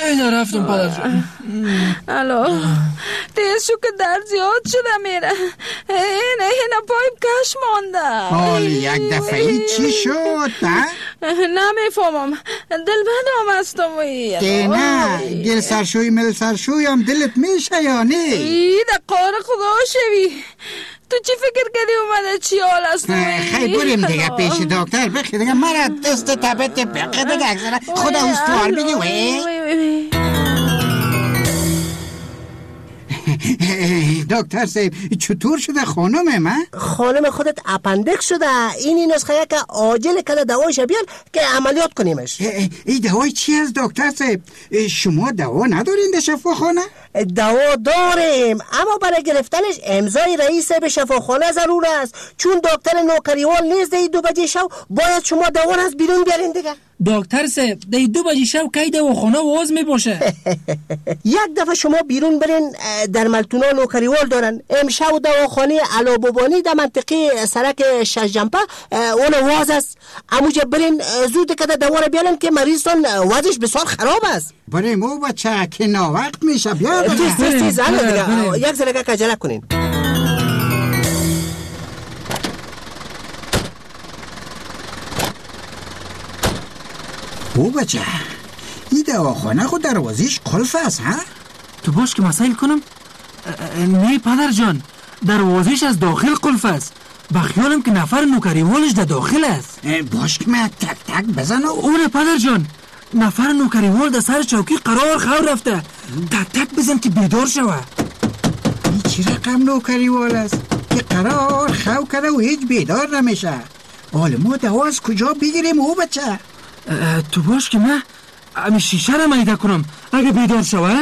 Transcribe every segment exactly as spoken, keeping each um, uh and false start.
اینا رفتم پدر جان. الو تیز شو که درد زیاد شده میره. اینه اینه پایم کش مانده. حال یک دفعه چی شد؟ نمیفهمم، دل بدم هستم. که نه گل سرشوی مل سرشوی هم دلت میشه یا نه؟ ای ده قار خدا شوی. تو چی فکر کردی اومده چی حال است؟ خیلی بریم دیگه پیش دکتر بخی دیگه مرا دست تبت بخی دیگه اکثر خدا استوار بگی وی دکتر صاحب چطور شده خانم من؟ خانم خودت اپندکس شده. اینی نسخه که عاجل کده دوایش بیان که عملیات کنیمش. این دوای چی از دکتر صاحب؟ شما دوا ندارین در شفاخانه؟ دوا داریم اما برای گرفتنش امضای رئیس به شفاخانه ضرور است، چون دکتر نوکریوال نیست. دی دو بجه شو باید شما دوا از بیرون بیارین دیگه. دکتر صاحب دی دو بجه شو کی دواخانه واز می باشه؟ یک دفعه شما بیرون برین، در ملتونا نوکریوال دارن. امشب دواخانه علابوبانی در منطقه سرک ششجنبه اون واز است. اموجه برین زود کده دوا رو بیارن که مریضتون وضعش بسیار خراب است. بریم او بچه که ناوقت میشه بیا تیز تیز تیز دیگه یک زلگه کجله کنین. او بچه این دواخانه خود دروازیش قلف است ها؟ تو باش که مسائل کنم؟ نه پدر جان، دروازیش از داخل قلف است. بخیالم که نفر نوکریوالش در داخل است. باش که من تک تک بزنم. اونه پدر جان، نفر نوکریوال در سر چوکی قرار خور رفته. تک تک بزن که بیدار شوه. این چی رقم نوکریوال است که قرار خو کرده و هیچ بیدار نمیشه؟ حالا ما دوا از کجا بگیریم او بچه؟ تو باش که من امی شیشه را میده کنم اگه بیدار شوه.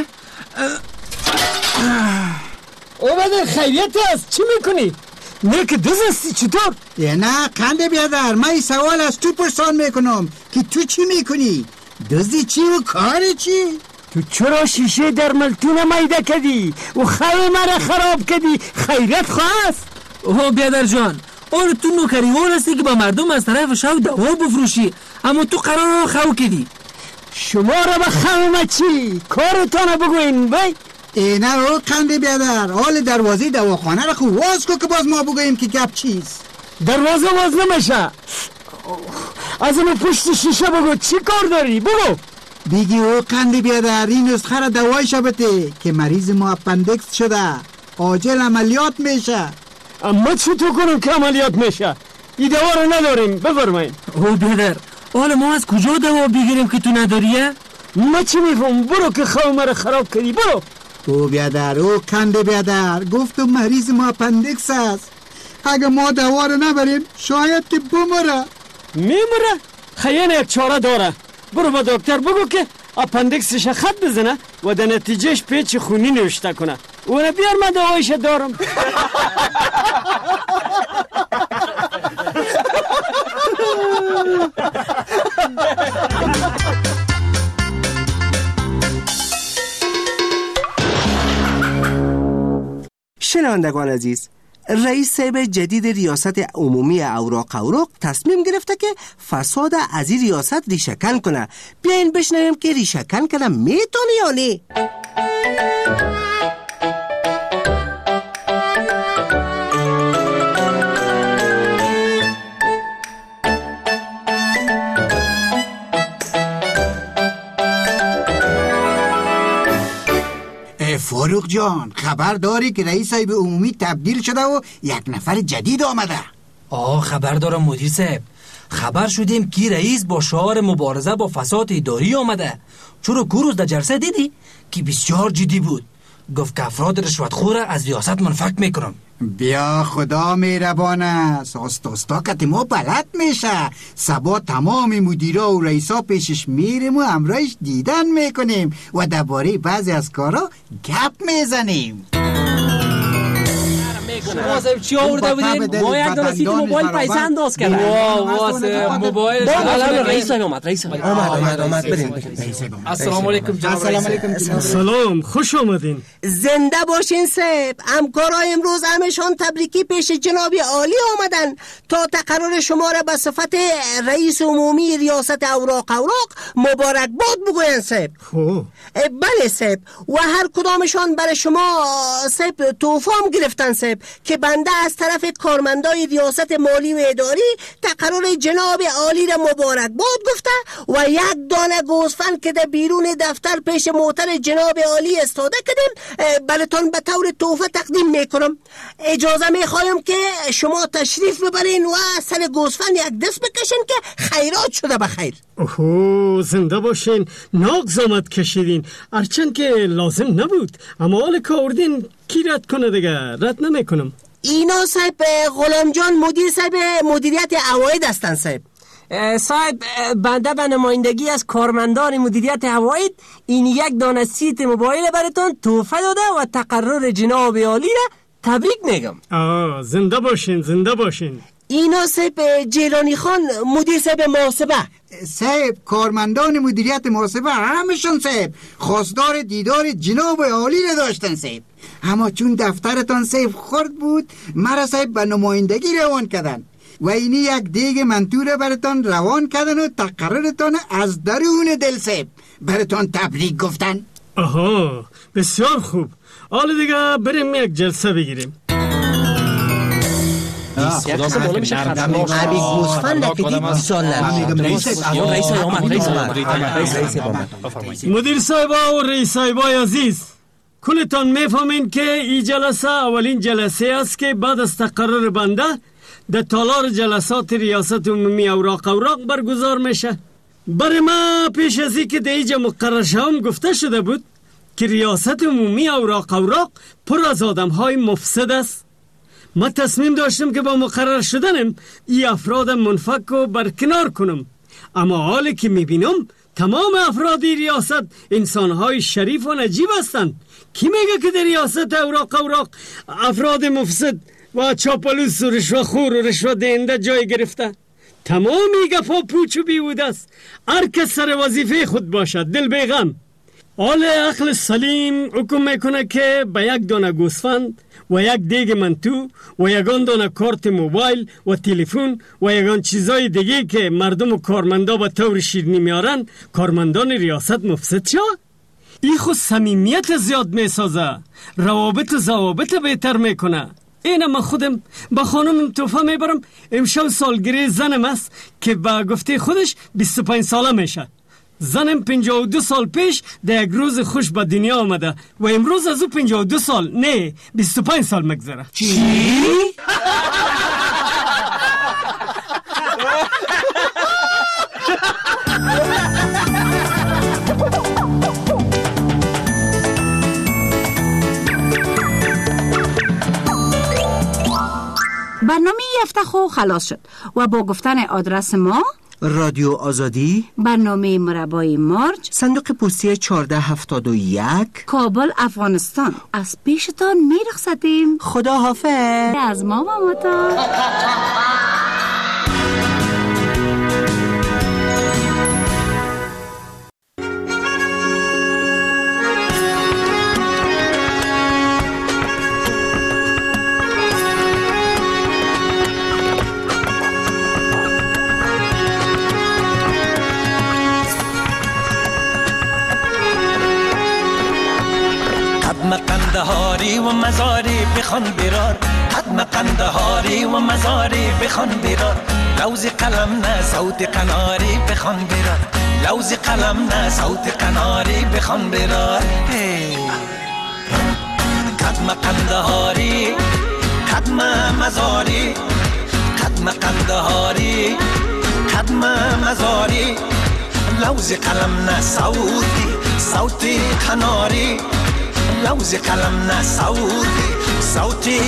او بدر خیریت است، چی میکنی؟ نه که دوز هستی چطور؟ یه نه قنده بیادر، من این سوال از تو پرسان میکنم که تو چی میکنی؟ دوزی چی و کار چی؟ تو چرا شیشه در ملتونه میده کردی و خواه مرا خراب کردی؟ خیریت خواست؟ اوه بیادر جان، آره تو نوکریوال هستی که با مردم از طرف شو دوا بفروشی، اما تو قرار خو کردی. شما را به خواهم چی؟ کارتانو بگوین بای. اینه رو قنده بیادر، حال دروازه دواخانه را خوب واز کن که باز ما بگویم که گپ چیست. دروازه واز نمیشه. از اون پشت شیشه بگو چی کار داری؟ بگو. دیگه او قنده بیادر این نسخه را دوایش بده که مریض ما اپندکس شده، عاجل عملیات میشه. اما چطور کنم که عملیات میشه؟ این دوا رو نداریم، بفرمایید. او بیادر، حالا ما از کجا دوا بگیریم که تو نداریه؟ ما چی میفهم؟ برو که خواه مرا خراب کردی، برو. او بیادر، او کنده بیادر، گفتم مریض ما اپندکس است. اگه ما دوا رو نبریم شاید که بمره. میمره؟ خیلی یک چاره داره. برو با دکتر بگو که اپندکسش خط بزنه و در نتیجهش پیچ خونی نوشته کنه. اونه بیار من دوایش دارم. شنوندگان عزیز، رئیس صاحب جدید ریاست عمومی اوراق اوراق تصمیم گرفته که فساد از این ریاست ریشه‌کن کنه. بیاین بشنویم که ریشه‌کن کنه میتونه یا نه. فاروق جان، خبر داری که رئیس صاحب عمومی تبدیل شده و یک نفر جدید آمده؟ آه خبر دارم مدیر صاحب. خبر شدیم که رئیس با شعار مبارزه با فساد اداری آمده. چرا کوروز در جلسه دیدی که بسیار جدی بود؟ گفت که افراد رشوتخور از ریاست منفک میکنم. بیا خدا مهربان است. آستاستا که ما بلد میشه. سبا تمام مدیرا و رئیسا پیشش میریم و امرایش دیدن میکنیم و درباره بعضی از کارا گپ میزنیم. شما صاحب چی آورده بودین؟ ما یک دانه سیت موبایل پیسه انداز کردیم. واه واه موبایل رئیس صاحب اومد رئیس صاحب آمد آمد آمد بریم. السلام علیکم جناب رئیس. سلام، خوش آمدین. زنده باشین صاحب. همکارای امروز همشان تبریکی پیش جناب عالی آمدن تا تقرر شما را به صفت رئیس عمومی ریاست اوراق اوراق مبارک باد بگوین صاحب. بله صاحب، و هر کدامشان برای شما صاحب تحفه هم گرفتن صاحب که بنده از طرف کارمندای ریاست مالی و اداری تقرر جناب عالی را مبارک باد گفته و یک دانه گوسفند که در بیرون دفتر پیش موتر جناب عالی استاده کردیم براتون به طور تحفه تقدیم میکنم. اجازه میخوایم که شما تشریف ببرین و سر گوسفند یک دست بکشین که خیرات شده بخیر. اوه زنده باشین. ناک زامت کشیدین، هرچند که لازم نبود، اما حال که آوردین کی رد کنه دیگه؟ رد نمیکنم. اینا صاحب غلام جان مدیر صاحب مدیریت عواید هستن صاحب. صاحب بنده به نمایندگی از کارمندان مدیریت عواید این یک دانه سیت موبایل براتون تحفه داده و تقرر جناب عالی را تبریک میگم. آه زنده باشین زنده باشین. اینا صاحب جیلانی خان مدیر صاحب محاسبه. صاحب کارمندان مدیریت محاسبه همشون صاحب خواستار دیدار جناب عالی را داشتن صاحب، اما چون دفترتان صاحب خرد بود مرا صاحب به نمایندگی روان کردن و اینی یک دیگ منطوره براتان روان کردن و تقررتان از درون دل صاحب براتان تبریک گفتن. آها بسیار خوب. حالا دیگه بریم یک جلسه بگیریم. خدا سه بالا میشه خدمات عبی گوسفند که دید سال نمیگم. رئیس آمد رئیس آمد. مدیر صاحبا و رئیس صاحبای عزیز، کلتان میفهمین که این جلسه اولین جلسه است که بعد از تقرر بنده در تالار جلسات ریاست عمومی اوراق اوراق برگزار میشه. برای ما پیش از این که در اینجا مقرر شوم گفته شده بود که ریاست عمومی اوراق اوراق پر از آدم های مفسد است. ما تصمیم داشتم که با مقرر شدنم این افراد منفک و برکنار کنم، اما حالی که میبینم تمام افراد ریاست انسانهای شریف و نجیب هستند. کی میگه که در ریاست اوراق اوراق افراد مفسد و چاپلوس و رشوه‌خور و رشوه دهنده جای گرفته؟ تمام این گپا پوچ و بیهوده است. هر کس سر وظیفه خود باشد، دل بیغم. حال عقل سلیم حکم میکنه که به یک دانه گوسفند و یک دیگ منتو و یگان دانه کارت موبایل و تلفن و یگان چیزای دیگه که مردم و کارمندا به طور شیرینی میارن کارمندان ریاست مفسد شد. این خود صمیمیت زیاد میسازه، روابط و ضوابط بهتر میکنه. اینه من خودم با خانم تحفه میبرم. امشب سالگیری زنم است که با گفته خودش بیست و پنج ساله میشه. زنم پنجاه و دو سال پیش در یک روز خوش به دنیا آمده و امروز از او پنجاه و دو سال نه بیست و پنج سال مگذره. چی؟ برنامه یفته خو خلاص شد و با گفتن آدرس ما رادیو آزادی، برنامه مربای مارج، صندوق پستی چهارده هفتاد و یک، کابل افغانستان از پیشتان میرخصتیم. خدا حافظ از ما و ماتا. قندهاری و مزاری بخوان برار، حتما قندهاری و مزاری بخوان برار. لوز قلم نه صوت قناری بخوان برار، لوز قلم نه صوت قناری بخوان برار. قدم قندهاری قدم مزاری، قدم قندهاری قدم مزاری. لوز قلم نه صوتی صوتی قناری، لوز قلم نه صوتی صوتی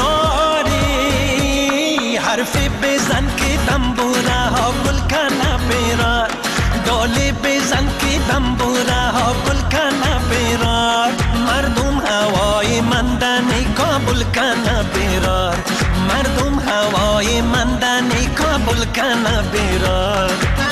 قناری. حرفی بزن که دنبوره ها گل کنه بیرار، دالی بزن که دنبوره ها گل کنه بیرار. مردم هوای مندنی کابل کنه بیرار. بیرار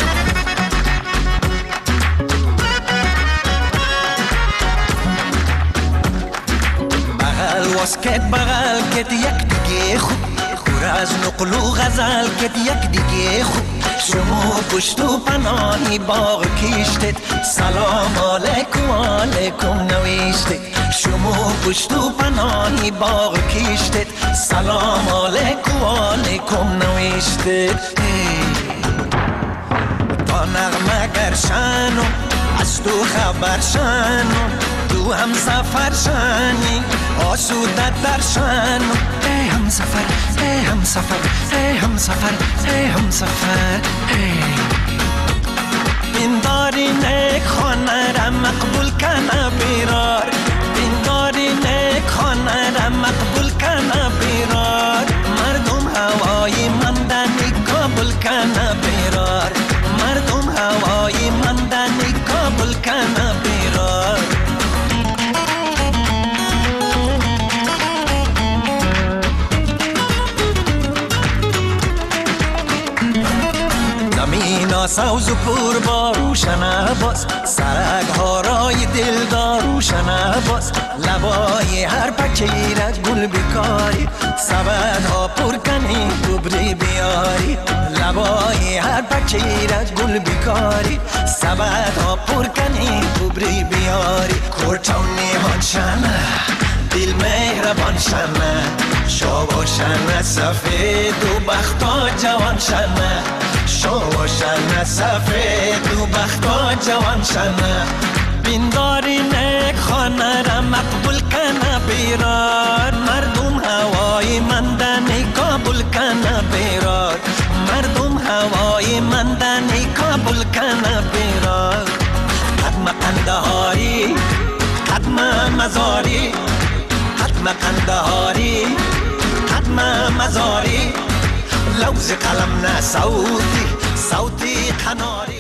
بغل واسکت بغل کت یک دیگه خوب خور از نقل و غزل کت یک دیگه خوب شما پشت و پناهی باغ کشتید سلام علیکم علیکم نوشتید شما پشت و پناهی باغ کشتید سلام علیکم علیکم نوشتید تا نغمه گرشنو از تو خبر شنو تو هم سفر شنی آسوده در شنو ای هم سفر ای هم سفر ای هم سفر ای هم سفر بینداری نیک خانه را مقبول کنه بیرار بینداری نیک خانه را مقبول کنه بیرار مردم هوای مندنی قبول کنه بیرار مردم هوای مندنی قبول کنه بیرار زمین سوز و پر با روشن باز سرک ها رای دلدار روشن باز لبای هر پکیره گل بکاری سبد ها پر کنی گبری بیاری لبای هر پکیره گل بکاری سبد ها پر کنی گبری بیاری کورچونی هان شنه دل مهربان شنه شو شنه سفید و بختا جوان شنه شو شنه سفید و بختا جوان شنه بینداری نیک خانه را مقبول کنه بیرار مردم هوای مندنی قبول کنه بیرار مردم هوای مندنی قبول کنه بیرار قدم قندهاری قدم مزاری قدم قندهاری قدم مزاری لوز قلم نه صوتی صوتی قناری